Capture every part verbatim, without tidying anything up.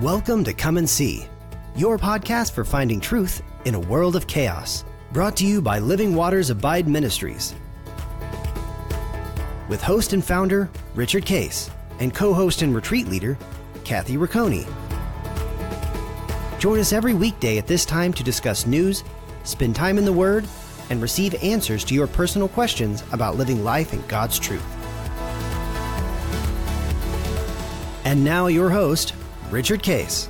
Welcome to Come and See, your podcast for finding truth in a world of chaos. Brought to you by Living Waters Abide Ministries. With host and founder, Richard Case, and co-host and retreat leader, Kathy Riccone. Join us every weekday at this time to discuss news, spend time in the Word, and receive answers to your personal questions about living life in God's truth. And now your host, Richard Case.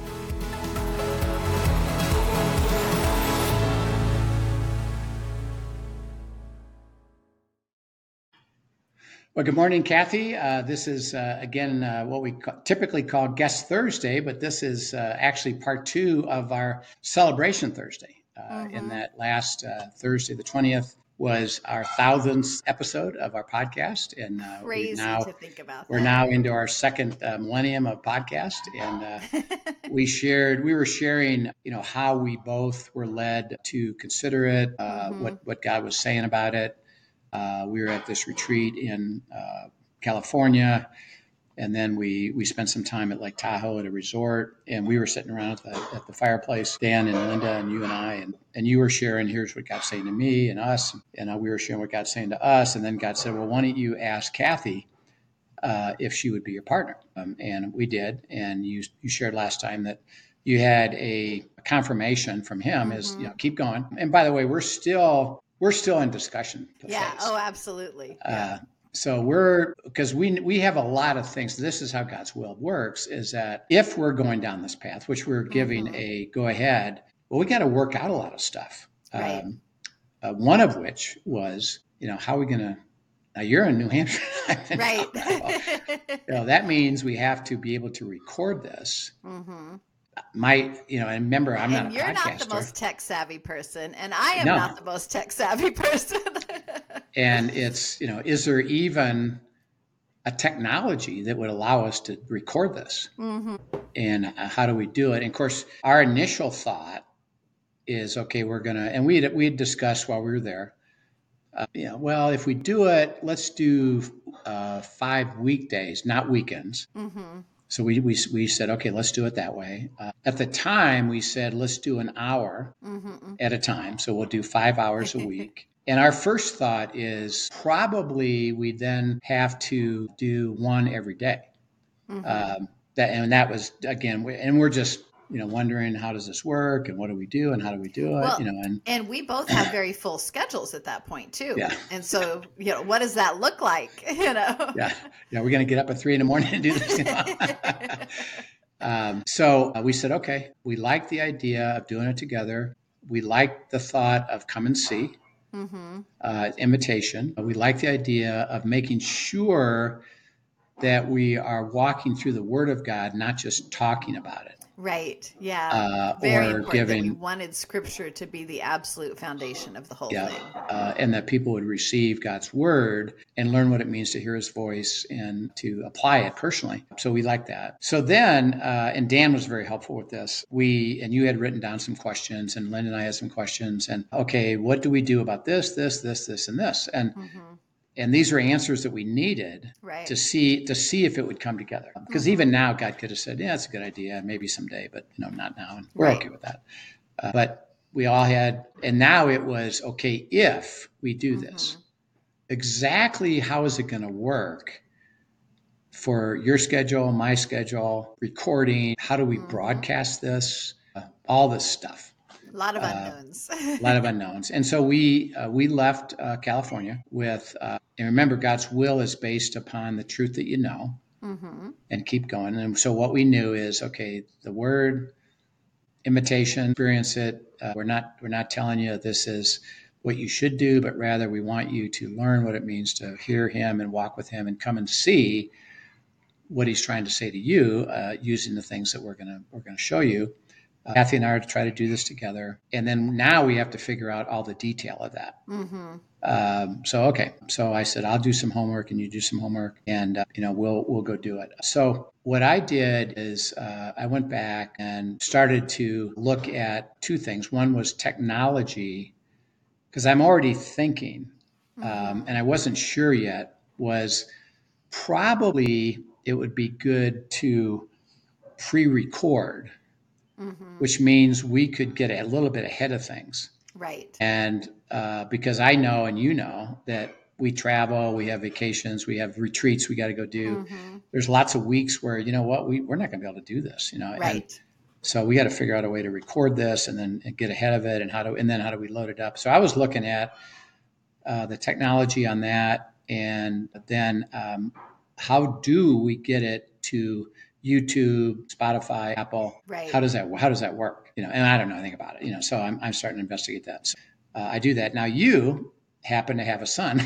Well, good morning, Kathy. Uh, this is, uh, again, uh, what we ca- typically call Guest Thursday, but this is uh, actually part two of our Celebration Thursday. Uh, mm-hmm. In that last uh, Thursday, the twentieth, was our thousandth episode of our podcast. And uh, Crazy now, to think about we're that. now into our second uh, millennium of podcast. And uh, we shared, we were sharing, you know, how we both were led to consider it, uh, mm-hmm. what, what God was saying about it. Uh, we were at this retreat in uh, California, and then we we spent some time at Lake Tahoe at a resort, and we were sitting around at the, at the fireplace, Dan and Linda and you and I, and, and you were sharing, here's what God's saying to me and us, and uh, we were sharing what God's saying to us, and then God said, well, why don't you ask Kathy uh, if she would be your partner? Um, and we did, and you you shared last time that you had a confirmation from him mm-hmm. is, you know, keep going. And by the way, we're still... We're still in discussion Yeah. phase. Oh, absolutely. Yeah. Uh, so we're, because we we have a lot of things. This is how God's will works, is that if we're going down this path, which we're giving mm-hmm. a go ahead, well, we got to work out a lot of stuff. Right. Um, uh, one of which was, you know, how are we going to, now you're in New Hampshire. Right. you know, that means we have to be able to record this. Mm-hmm. My, you know, and remember, I'm and not a you're podcaster. You're not the most tech savvy person, and I am no. not the most tech savvy person. And it's, you know, is there even a technology that would allow us to record this? Mm-hmm. And uh, how do we do it? And of course, our initial thought is, okay, we're going to, and we had, we had discussed while we were there, uh, you know, well, if we do it, let's do uh, five weekdays, not weekends. Mm-hmm. So we, we we said, okay, let's do it that way. Uh, at the time, we said, let's do an hour mm-hmm. at a time. So we'll do five hours a week. And our first thought is probably we then have to do one every day. Mm-hmm. Um, that and that was, again, we, and we're just, you know, wondering, how does this work and what do we do and how do we do it? Well, you know, and and we both have very full schedules at that point too. Yeah. And so, you know, what does that look like? You know? Yeah. Yeah. We're going to get up at three in the morning and do this. You know? um, so uh, we said, okay, we like the idea of doing it together. We like the thought of come and see, mm-hmm. uh, invitation. We like the idea of making sure that we are walking through the Word of God, not just talking about it. Right. Yeah. Uh, Very or important giving, that we wanted Scripture to be the absolute foundation of the whole yeah, thing. Uh, and that people would receive God's Word and learn what it means to hear His voice and to apply it personally. So we like that. So then, uh, and Dan was very helpful with this. We, and you had written down some questions, and Lynn and I had some questions. And okay, what do we do about this, this, this, this, and this? And mm-hmm. And these are answers that we needed right. to see to see if it would come together. Because mm-hmm. even now, God could have said, yeah, it's a good idea, maybe someday, but you know, not now. And we're right. okay with that. Uh, but we all had, and now it was, okay, if we do mm-hmm. this, exactly how is it going to work for your schedule, my schedule, recording? How do we mm-hmm. broadcast this? Uh, all this stuff. A lot of unknowns. Uh, a lot of unknowns. And so we uh, we left uh, California with, uh, and remember, God's will is based upon the truth that you know, mm-hmm. and keep going. And so what we knew is, okay, the Word, invitation, experience it. Uh, we're not we're not telling you this is what you should do, but rather we want you to learn what it means to hear Him and walk with Him and come and see what He's trying to say to you uh, using the things that we're gonna we're gonna show you. Uh, Kathy and I are to try to do this together. And then now we have to figure out all the detail of that. Mm-hmm. Um, so, okay. So I said, I'll do some homework and you do some homework and, uh, you know, we'll, we'll go do it. So what I did is uh, I went back and started to look at two things. One was technology, because I'm already thinking, mm-hmm. um, and I wasn't sure yet, was probably it would be good to pre-record, mm-hmm. which means we could get a little bit ahead of things. Right. And uh, because I know, and you know, that we travel, we have vacations, we have retreats we got to go do. Mm-hmm. There's lots of weeks where, you know what, we, we're not going to be able to do this, you know. Right. And so we got to figure out a way to record this and then and get ahead of it, and how do and then how do we load it up? So I was looking at uh, the technology on that, and then um, how do we get it to YouTube, Spotify, Apple? Right. How does that how does that work? You know, and I don't know anything about it. You know, so I'm I'm starting to investigate that. So uh, I do that now. You happen to have a son.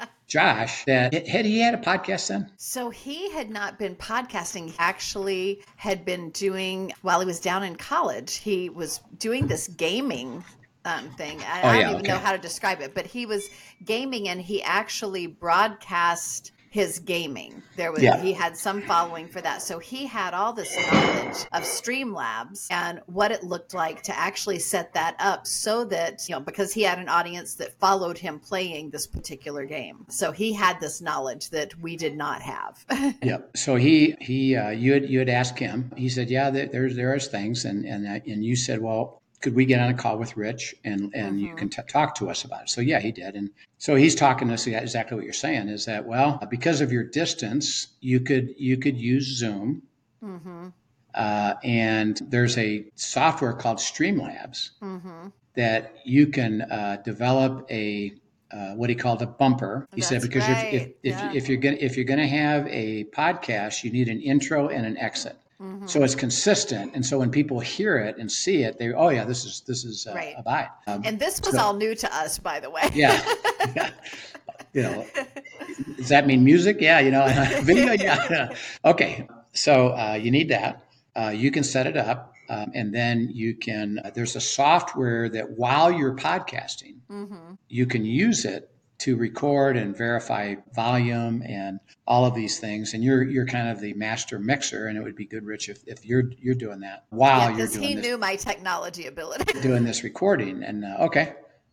Josh, that had he had a podcast then? So he had not been podcasting. He actually had been doing, while he was down in college, he was doing this gaming um, thing. I, oh, I don't yeah, even okay. know how to describe it, but he was gaming and he actually broadcast his gaming. There was yeah. He had some following for that. So he had all this knowledge of Streamlabs and what it looked like to actually set that up so that, you know, because he had an audience that followed him playing this particular game. So he had this knowledge that we did not have. yeah. So he he uh, you had you had asked him. He said, "Yeah, there there's there is things," and and and you said, "Well, could we get on a call with Rich and, and mm-hmm. you can t- talk to us about it?" So yeah, he did. And so he's talking to us exactly what you're saying is that, well, because of your distance, you could, you could use Zoom. Mm-hmm. Uh, and there's a software called Streamlabs mm-hmm. that you can uh, develop a, uh, what he called a bumper. He That's said, because right. if, if, yeah. if, if you're going if you're going to have a podcast, you need an intro and an exit. Mm-hmm. So it's consistent, and so when people hear it and see it, they oh yeah, this is this is uh, right. Abide. Um, and this was so, all new to us, by the way. yeah, yeah. You know, does that mean music? Yeah, you know, video. Yeah. Okay, so uh, you need that. Uh, you can set it up, um, and then you can. Uh, there's a software that while you're podcasting, mm-hmm. you can use it to record and verify volume and all of these things. And you're you're kind of the master mixer, and it would be good, Rich, if, if you're you're doing that while yeah, you're doing he this. He knew my technology ability. doing this recording. And uh, okay.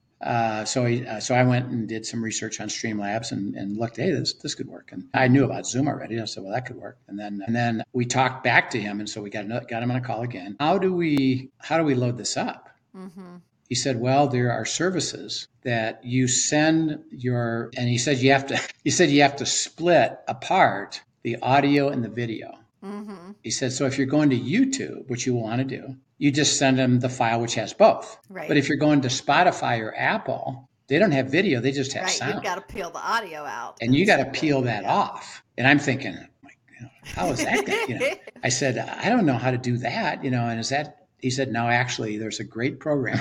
Uh, so he, uh, so I went and did some research on Streamlabs and, and looked, hey, this this could work. And I knew about Zoom already. I said, well, that could work. And then and then we talked back to him, and so we got another, got him on a call again. How do we how do we load this up? Mm-hmm. He said, well, there are services that you send your, and he said you have to, he said you have to split apart the audio and the video. Mm-hmm. He said, so if you're going to YouTube, which you want to do, you just send them the file which has both. Right. But if you're going to Spotify or Apple, they don't have video, they just have right. sound. You've got to peel the audio out. And you got to peel that yeah. off. And I'm thinking, like, you know, how is that going to, you know? I said, I don't know how to do that, you know, and is that, he said, no, actually, there's a great program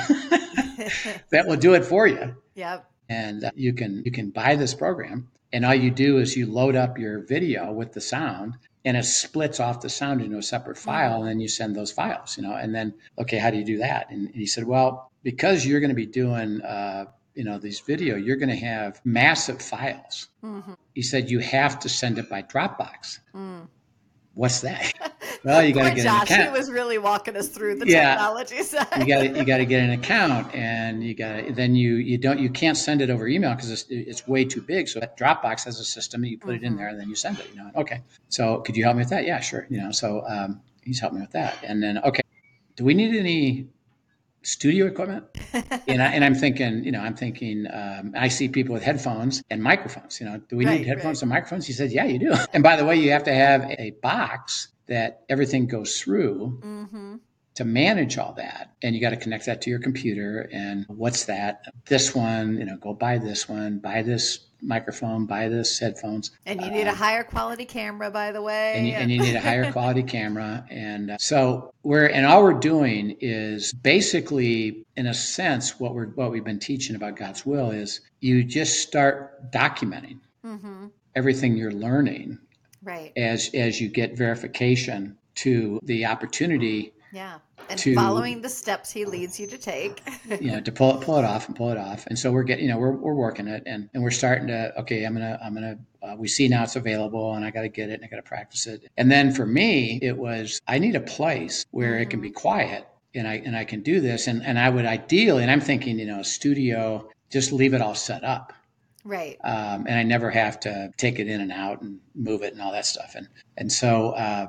that will do it for you. Yep. And uh, you can you can buy this program, and all you do is you load up your video with the sound, and it splits off the sound into a separate file, mm-hmm. and then you send those files, you know. And then, okay, how do you do that? And, and he said, well, because you're going to be doing, uh, you know, these video, you're going to have massive files. Mm-hmm. He said you have to send it by Dropbox. Mm. What's that? Well, you got to get Josh, an account. He was really walking us through the yeah. technology side. you got to you got to get an account, and you got to then you you don't you can't send it over email because it's it's way too big. So Dropbox has a system that you put mm-hmm. it in there, and then you send it. You know, okay. So could you help me with that? Yeah, sure. You know, so um, he's helped me with that, and then okay, do we need any studio equipment? and I and I'm thinking, you know, I'm thinking, um, I see people with headphones and microphones. You know, do we right, need headphones right. and microphones? He said, yeah, you do. And by the way, you have to have a box that everything goes through mm-hmm. to manage all that. And you got to connect that to your computer. And what's that? This one, you know, go buy this one, buy this microphone, buy this headphones. And you need uh, a higher quality camera, by the way. And you, and you need a higher quality camera. And uh, so we're, and all we're doing is basically, in a sense, what we're, what we've been teaching about God's will is you just start documenting mm-hmm. everything you're learning. Right. As as you get verification to the opportunity. Yeah. And to, following the steps he leads you to take. you know, to pull it pull it off and pull it off. And so we're getting, you know, we're we're working it, and, and we're starting to, okay, I'm gonna I'm gonna uh, we see now it's available, and I gotta get it and I gotta practice it. And then for me, it was I need a place where mm-hmm. it can be quiet and I and I can do this. And, and I would ideally, and I'm thinking, you know, a studio, just leave it all set up. Right. Um, and I never have to take it in and out and move it and all that stuff. And and so, um,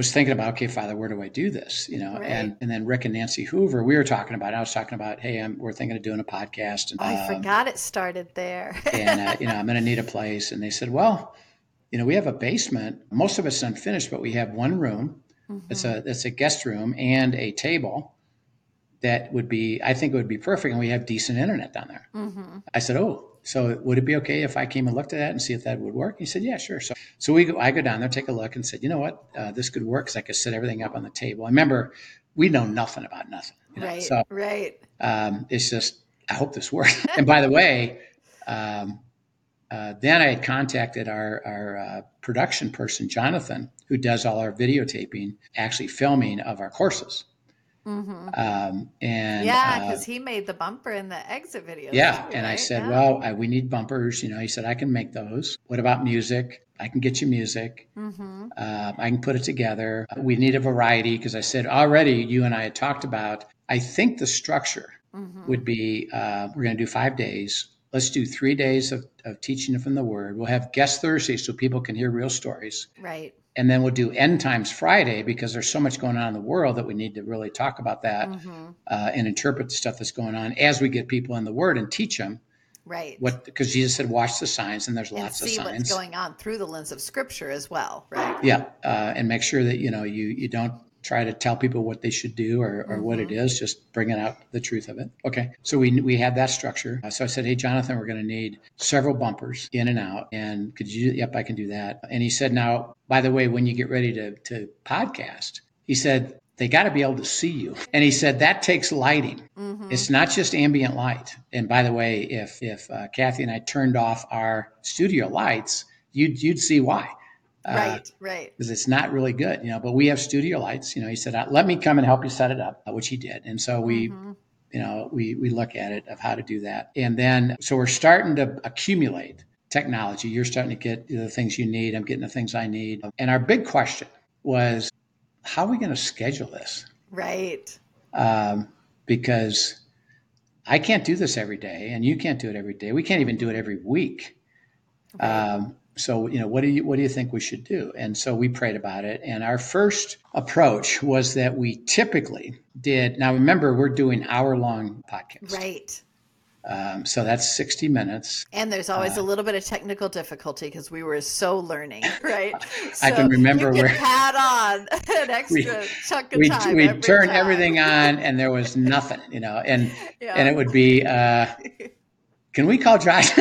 was thinking about, okay, Father, where do I do this? You know, Right. and and then Rick and Nancy Hoover, we were talking about. I was talking about, hey, I'm, we're thinking of doing a podcast, and Oh, I um, forgot it started there. and uh, you know, I'm going to need a place. And they said, well, you know, we have a basement. Most of it's unfinished, but we have one room. Mhm. It's a it's a guest room and a table that would be, I think it would be perfect, and we have decent internet down there. Mhm. I said, oh. So would it be okay if I came and looked at that and see if that would work? He said, yeah, sure. So so we go, I go down there, take a look, and said, you know what, uh, this could work because I could set everything up on the table. I remember we know nothing about nothing. You know? Right, So right. um, it's just, I hope this works. And by the way, um, uh, then I had contacted our, our uh, production person, Jonathan, who does all our videotaping, actually filming of our courses. Mm-hmm. Um, and yeah, uh, because he made the bumper in the exit videos. Yeah. too, And I right? said, Yeah. well, I, we need bumpers. You know, he said, I can make those. What about music? I can get you music. Mm-hmm. Uh, I can put it together. We need a variety because I said already, you and I had talked about, I think the structure Mm-hmm. would be, uh, we're going to do five days. Let's do three days of, of teaching from the Word. We'll have guest Thursdays so people can hear real stories. Right. And then we'll do End Times Friday because there's so much going on in the world that we need to really talk about that Mm-hmm. uh, and interpret the stuff that's going on as we get people in the Word and teach them Right. what, because Jesus said, watch the signs, and there's and lots of see signs. what's going on through the lens of Scripture as well, right? Yeah, uh, and make sure that you know you you don't try to tell people what they should do or, or Mm-hmm. what it is. Just bringing out the truth of it. Okay, so we we had that structure. Uh, so I said, hey, Jonathan, we're going to need several bumpers in and out, and could you? Yep, I can do that. And he said, now, by the way, when you get ready to to podcast, he said they got to be able to see you, and he said that takes lighting. Mm-hmm. It's not just ambient light. And by the way, if if uh, Kathy and I turned off our studio lights, you'd you'd see why. Uh, Right, right. Because it's not really good, you know. But we have studio lights. You know, he said, uh, "Let me come and help you set it up," uh, which he did. And so we, Mm-hmm. you know, we we look at it of how to do that. And then so we're starting to accumulate technology. You're starting to get the things you need. I'm getting the things I need. And our big question was, how are we going to schedule this? Right. Um, because I can't do this every day, and you can't do it every day. We can't even do it every week. Right. Um, so, you know, what do you what do you think we should do? And so we prayed about it. And our first approach was that we typically did. Now, remember, we're doing hour long podcasts. Right. Um, so that's sixty minutes. And there's always uh, a little bit of technical difficulty because we were so learning, right? So I can remember you can where pad on an extra we, chunk of we, time. We every turn time. everything on, and there was nothing, you know, and yeah. and it would be. Uh, Can we call Josh?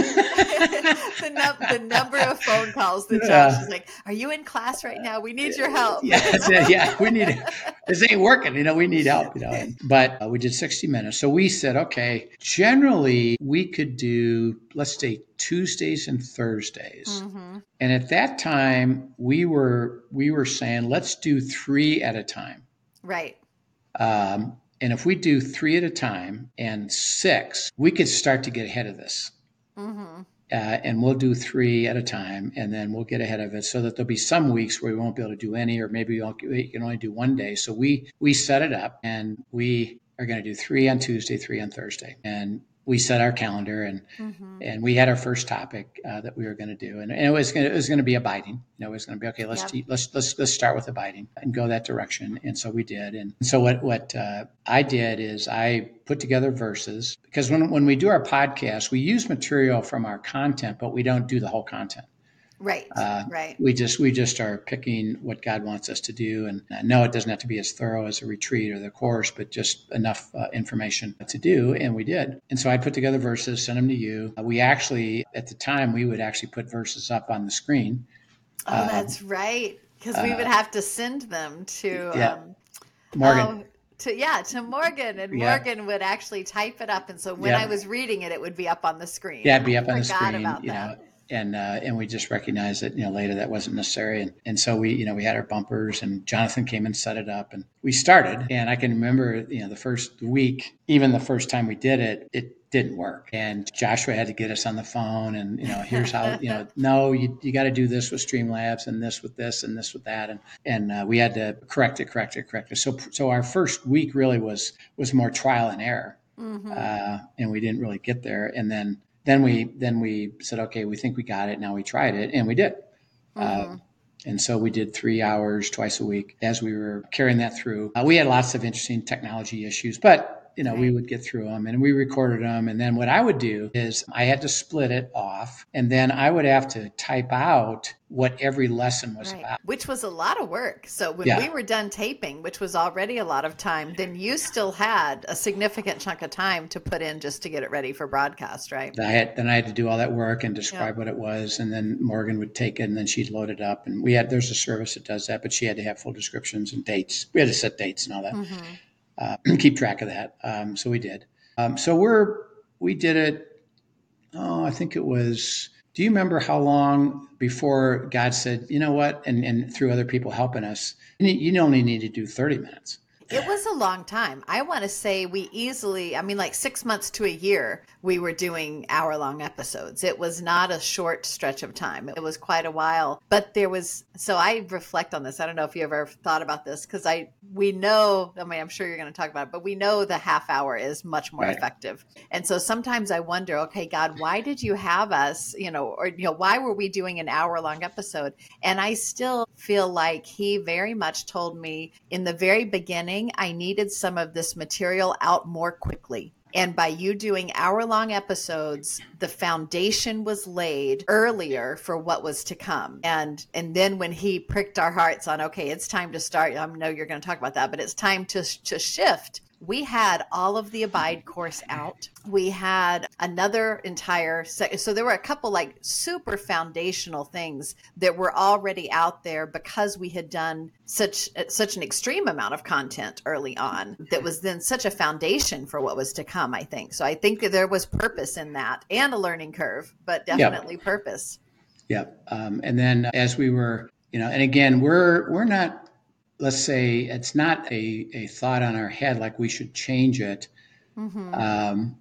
the, num- the number of phone calls that Josh uh, is like, are you in class right now? We need your help. yeah, that's it. Yeah, we need it. This ain't working. You know, we need help. You know, but uh, we did sixty minutes. So we said, okay, generally we could do, let's say, Tuesdays and Thursdays. Mm-hmm. And at that time, we were we were saying, let's do three at a time. Right. Um, And if we do three at a time and six, we could start to get ahead of this. Mm-hmm. Uh, and we'll do three at a time, and then we'll get ahead of it so that there'll be some weeks where we won't be able to do any, or maybe we can only do one day. So we we set it up, and we are going to do three on Tuesday, three on Thursday. And we set our calendar, and mm-hmm. and we had our first topic uh, that we were going to do, and, and it was going to, it was going to be abiding. You know, it was going to be okay. Let's yep. te- let's let's let's start with abiding and go that direction. And so we did. And so what what uh, I did is I put together verses, because when when we do our podcast, we use material from our content, but we don't do the whole content. Right. Uh, right. We just we just are picking what God wants us to do, and uh, no, it doesn't have to be as thorough as a retreat or the course, but just enough uh, information to do, and we did. And so I put together verses, sent them to you. Uh, we actually, at the time, we would actually put verses up on the screen. Oh, uh, that's right, because we would have to send them to yeah. um, Morgan. Oh, to yeah, to Morgan, and yeah. Morgan would actually type it up, and so when yeah. I was reading it, it would be up on the screen. Yeah, it'd be up I on the screen. About you that. know. And uh, and we just recognized that, you know, later that wasn't necessary. And, and so we, you know, we had our bumpers, and Jonathan came and set it up, and we started. And I can remember, you know, the first week, even the first time we did it, it didn't work. And Joshua had to get us on the phone, and, you know, here's how, you know, no, you you got to do this with Streamlabs, and this with this, and this with that. And and uh, we had to correct it, correct it, correct it. So so our first week really was was more trial and error. Mm-hmm. Uh, and we didn't really get there. And then Then we then we said, okay, we think we got it. Now we tried it, and we did. Mm-hmm. Uh, And so we did three hours twice a week as we were carrying that through. Uh, we had lots of interesting technology issues, but you know, right. we would get through them and we recorded them. And then what I would do is I had to split it off, and then I would have to type out what every lesson was right. about. Which was a lot of work. So when yeah. we were done taping, which was already a lot of time, then you still had a significant chunk of time to put in just to get it ready for broadcast, right? I had, then I had to do all that work and describe yeah. what it was. And then Morgan would take it and then she'd load it up. And we had, there's a service that does that, but she had to have full descriptions and dates. We had to set dates and all that. Mm-hmm. Uh, keep track of that. Um, so we did. Um, so we're, we did it. Oh, I think it was, do you remember how long before God said, you know what? And, and through other people helping us, you only need to do thirty minutes. It was a long time. I want to say we easily, I mean, like six months to a year, we were doing hour long episodes. It was not a short stretch of time. It was quite a while, but there was, so I reflect on this. I don't know if you ever thought about this, because I, we know, I mean, I'm sure you're going to talk about it, but we know the half hour is much more right. effective. And so sometimes I wonder, okay, God, why did you have us, you know, or, you know, why were we doing an hour long episode? And I still feel like he very much told me in the very beginning, I needed some of this material out more quickly. And by you doing hour-long episodes, the foundation was laid earlier for what was to come. And and then when he pricked our hearts on, okay, it's time to start. I know you're going to talk about that, but it's time to to shift. We had all of the Abide course out. We had another entire se- so there were a couple like super foundational things that were already out there because we had done such such an extreme amount of content early on that was then such a foundation for what was to come, I think. So I think that there was purpose in that and a learning curve, but definitely yep. purpose. Yeah. Um, and then as we were, you know, and again, we're we're not, let's say it's not a, a thought on our head like we should change it. Mm-hmm. Um,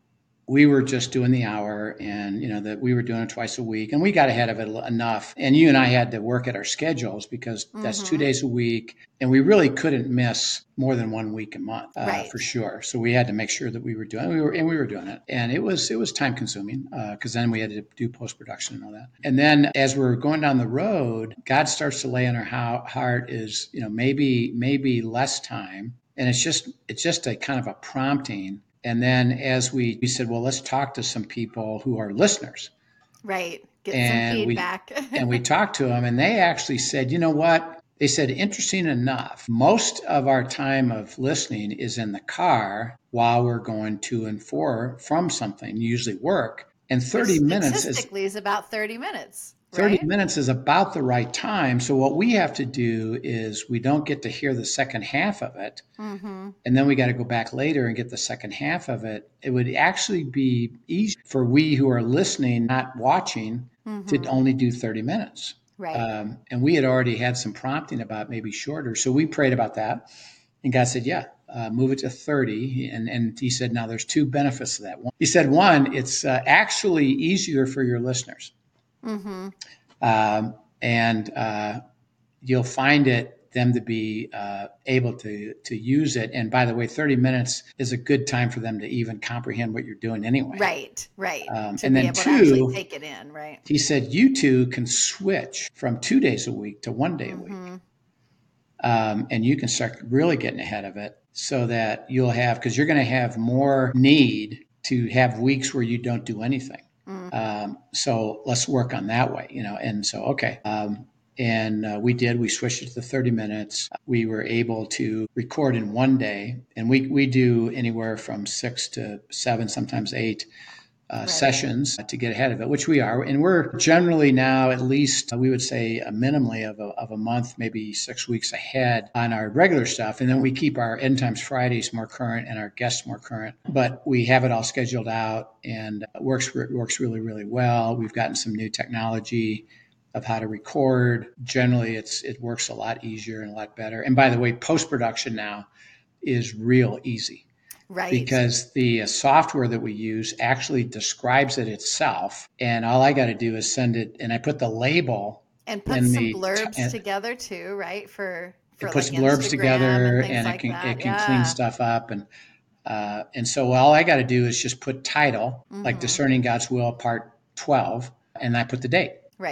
we were just doing the hour, and you know that we were doing it twice a week, and we got ahead of it enough. And you and I had to work at our schedules because mm-hmm. that's two days a week, and we really couldn't miss more than one week a month uh, right. for sure. So we had to make sure that we were doing we were and we were doing it, and it was it was time consuming because uh, then we had to do post production and all that. And then as we're going down the road, God starts to lay on our how, heart is you know maybe maybe less time, and it's just it's just a kind of a prompting. And then as we, we said, well, let's talk to some people who are listeners. Right. Get and some feedback. We, and we talked to them, and they actually said, you know what? They said, interesting enough, most of our time of listening is in the car while we're going to and for from something, usually work. And thirty Which minutes statistically is, is about thirty minutes. thirty right? minutes is about the right time. So what we have to do is we don't get to hear the second half of it. Mm-hmm. And then we got to go back later and get the second half of it. It would actually be easy for we who are listening, not watching, mm-hmm. to only do thirty minutes. Right. Um, and we had already had some prompting about maybe shorter. So we prayed about that. And God said, yeah, uh, move it to thirty. And, and he said, now there's two benefits to that. One, he said, one, it's uh, actually easier for your listeners. Mm-hmm. Um, and uh, you'll find it them to be uh, able to to use it. And by the way, thirty minutes is a good time for them to even comprehend what you're doing anyway. Right, right. Um, to and be then able two, to actually take it in, right? He said, you two can switch from two days a week to one day mm-hmm. a week. Um, and you can start really getting ahead of it so that you'll have, because you're going to have more need to have weeks where you don't do anything. Mm-hmm. Um, so let's work on that way, you know. And so, okay. Um, and uh, we did, we switched it to thirty minutes. We were able to record in one day, and we, we do anywhere from six to seven, sometimes eight uh, right. sessions to get ahead of it, which we are. And we're generally now at least, uh, we would say a minimally of a, of a month, maybe six weeks ahead on our regular stuff. And then we keep our End Times Fridays more current and our guests more current. But we have it all scheduled out, and it works, it works really, really well. We've gotten some new technology of how to record. Generally, it's it works a lot easier and a lot better. And by the way, post-production now is real easy. Right. Because the uh, software that we use actually describes it itself. And all I got to do is send it, and I put the label. And put some the, blurbs and, together too, right? For, for it puts like blurbs Instagram together, and, and like it can that. it can yeah. clean stuff up. And uh, and so all I got to do is just put title, mm-hmm. like Discerning God's Will, part twelve, and I put the date. Right.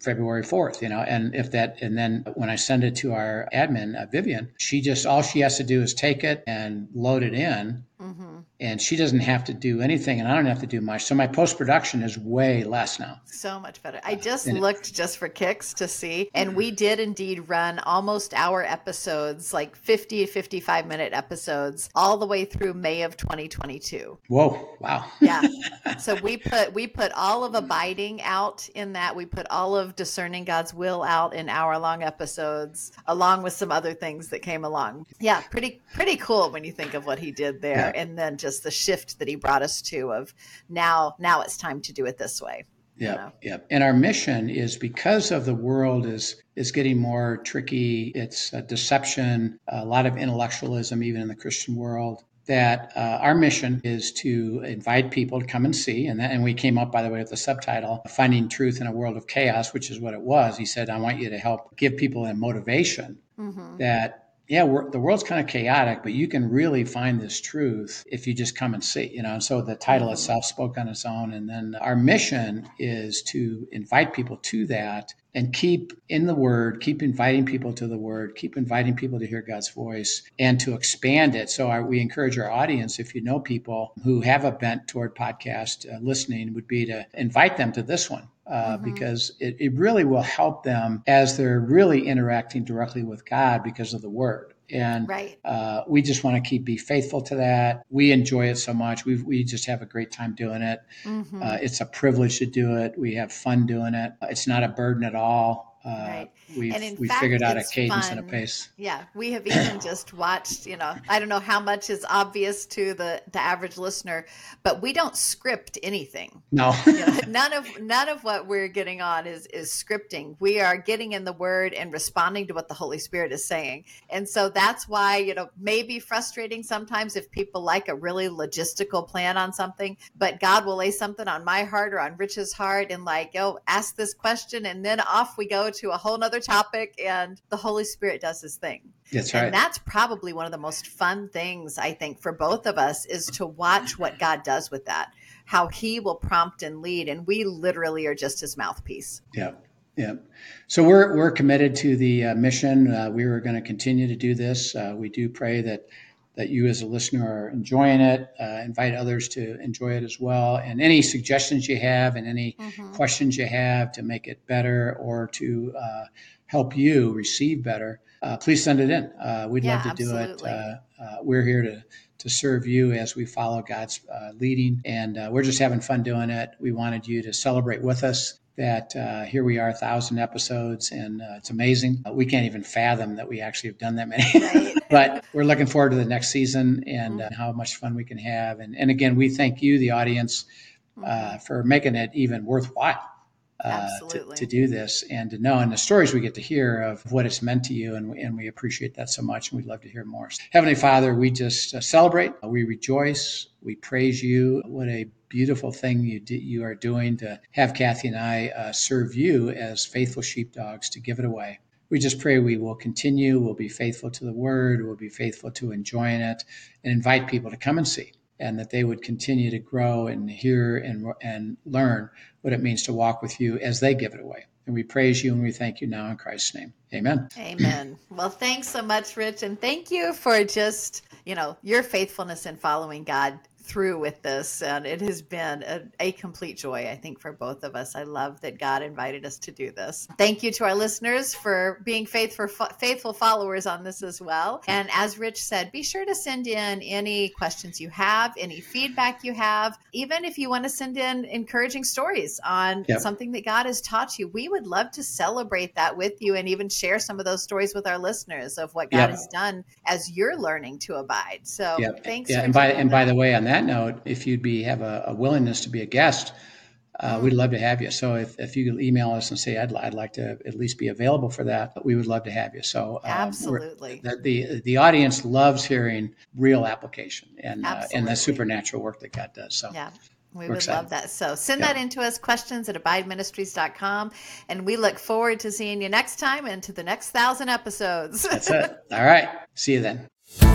February fourth, you know, and if that, and then when I send it to our admin, uh, Vivian, she just, all she has to do is take it and load it in. Mm-hmm. And she doesn't have to do anything, and I don't have to do much. So my post-production is way less now. So much better. I just and looked it, just for kicks to see, and we did indeed run almost hour episodes, like fifty, fifty-five minute episodes, all the way through May of twenty twenty-two. Whoa. Wow. Yeah. So we put, we put all of abiding out in that. We put all of discerning God's will out in hour long episodes, along with some other things that came along. Yeah. Pretty, pretty cool when you think of what he did there. Yeah. And then just the shift that he brought us to of now, now it's time to do it this way. Yeah. You know? Yeah. And our mission is, because of the world is, is getting more tricky. It's a deception, a lot of intellectualism, even in the Christian world, that uh, our mission is to invite people to come and see. And that, and we came up, by the way, with the subtitle, Finding Truth in a World of Chaos, which is what it was. He said, I want you to help give people a motivation mm-hmm. that, yeah, we're, the world's kind of chaotic, but you can really find this truth if you just come and see, you know. So the title mm-hmm. itself spoke on its own. And then our mission is to invite people to that and keep in the Word, keep inviting people to the Word, keep inviting people to hear God's voice, and to expand it. So our, we encourage our audience, if you know people who have a bent toward podcast uh, listening, would be to invite them to this one. Uh, mm-hmm. Because it, it really will help them as they're really interacting directly with God because of the Word. And right. uh, we just want to keep be faithful to that. We enjoy it so much. We we just have a great time doing it. Mm-hmm. Uh, it's a privilege to do it. We have fun doing it. It's not a burden at all. Uh, right. We've, we figured out a cadence fun. and a pace. Yeah. We have even just watched, you know, I don't know how much is obvious to the, the average listener, but we don't script anything. No. You know, none of none of what we're getting on is, is scripting. We are getting in the Word and responding to what the Holy Spirit is saying. And so that's why, you know, maybe frustrating sometimes if people like a really logistical plan on something, but God will lay something on my heart or on Rich's heart and like, oh, ask this question. And then off we go to a whole nother topic, and the Holy Spirit does his thing. That's right. And that's probably one of the most fun things, I think, for both of us, is to watch what God does with that, how he will prompt and lead. And we literally are just his mouthpiece. Yeah. Yeah. So we're, we're committed to the uh, mission. Uh, we are going to continue to do this. Uh, we do pray that that you as a listener are enjoying it. Uh, invite others to enjoy it as well. And any suggestions you have and any mm-hmm. questions you have to make it better or to uh, help you receive better, uh, please send it in. Uh, we'd yeah, love to absolutely. do it. Uh, uh, we're here to to serve you as we follow God's uh, leading. And uh, we're just having fun doing it. We wanted you to celebrate with us that uh, here we are, a thousand episodes, and uh, it's amazing. Uh, we can't even fathom that we actually have done that many. Right. But we're looking forward to the next season and mm-hmm. uh, how much fun we can have. And, and again, we thank you, the audience, uh, mm-hmm. for making it even worthwhile uh, to, to do this and to know. And the stories we get to hear of what it's meant to you, and we, and we appreciate that so much, and we'd love to hear more. Heavenly Father, we just uh, celebrate, we rejoice, we praise you. What a beautiful thing you do, you are doing to have Kathy and I uh, serve you as faithful sheepdogs to give it away. We just pray we will continue, we'll be faithful to the Word, we'll be faithful to enjoying it, and invite people to come and see, and that they would continue to grow and hear and, and learn what it means to walk with you as they give it away. And we praise you and we thank you now in Christ's name. Amen. Amen. Well, thanks so much, Rich. And thank you for just, you know, your faithfulness in following God through with this. And it has been a, a complete joy, I think, for both of us. I love that God invited us to do this. Thank you to our listeners for being faithful, faithful followers on this as well. And as Rich said, be sure to send in any questions you have, any feedback you have, even if you want to send in encouraging stories on yep. something that God has taught you. We would love to celebrate that with you and even share some of those stories with our listeners of what God yep. has done as you're learning to abide. So yep. thanks. Yeah, for and by and that. by the way, on that note, if you'd be have a, a willingness to be a guest, uh, we'd love to have you. So if, if you could email us and say, I'd, I'd like to at least be available for that, we would love to have you. So um, absolutely, the, the the audience loves hearing real application and uh, and the supernatural work that God does. So yeah. We would excited. love that. So send yeah. that in to us, questions at abide ministries dot com. And we look forward to seeing you next time and to the next thousand episodes. That's it. All right. See you then.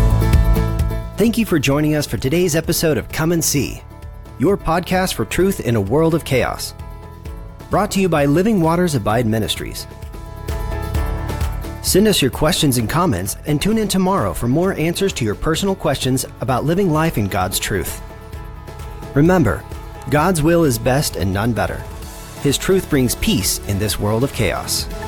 Thank you for joining us for today's episode of Come and See, your podcast for truth in a world of chaos. Brought to you by Living Waters Abide Ministries. Send us your questions and comments and tune in tomorrow for more answers to your personal questions about living life in God's truth. Remember, God's will is best and none better. His truth brings peace in this world of chaos.